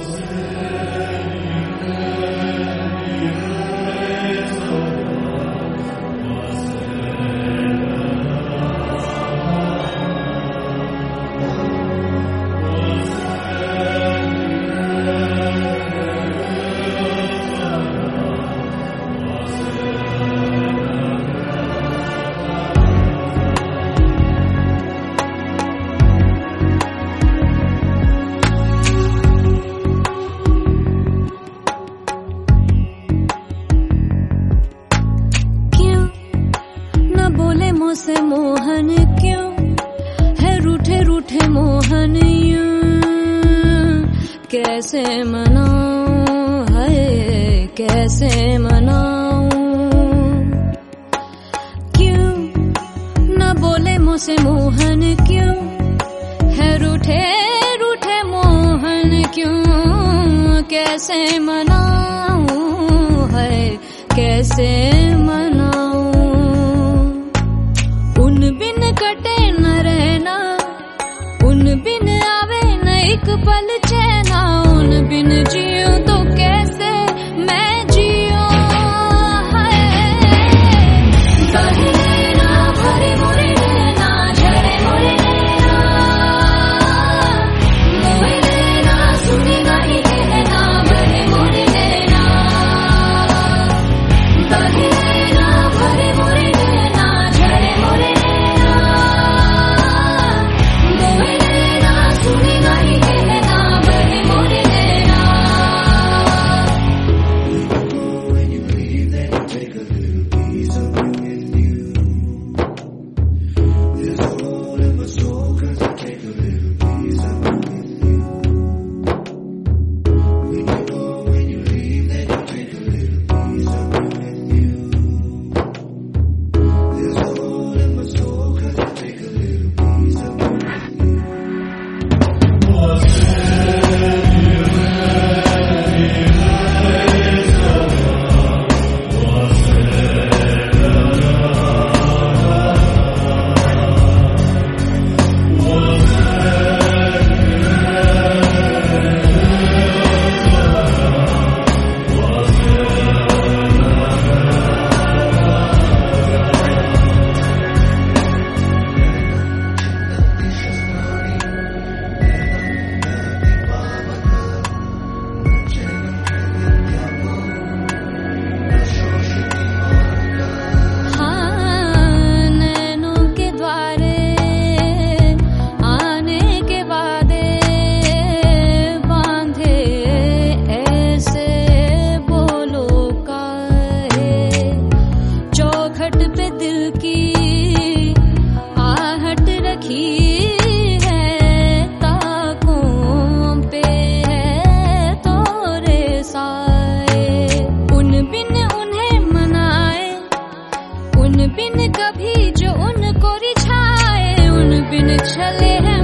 से मोहन क्यों है रूठे रूठे मोहन यूं कैसे मनाऊं है कैसे मनाऊं क्यों न बोले मुझसे मोहन क्यों है रूठे रूठे मोहन क्यों कैसे मनाऊं है कैसे मनाऊं उन बिन कटे न रहना उन बिन आवे न एक पल चैना उन बिन जियो तो कैसे मैं जियो बहना भरे मोरे नैना झरे मोरे नैना मोरे नैना सुनेगा ही कहना भरे मोरे नैना बहना भरे मोरे नैना झरे मोरे बिन कभी जो उनको रिझाए उन बिन चले हैं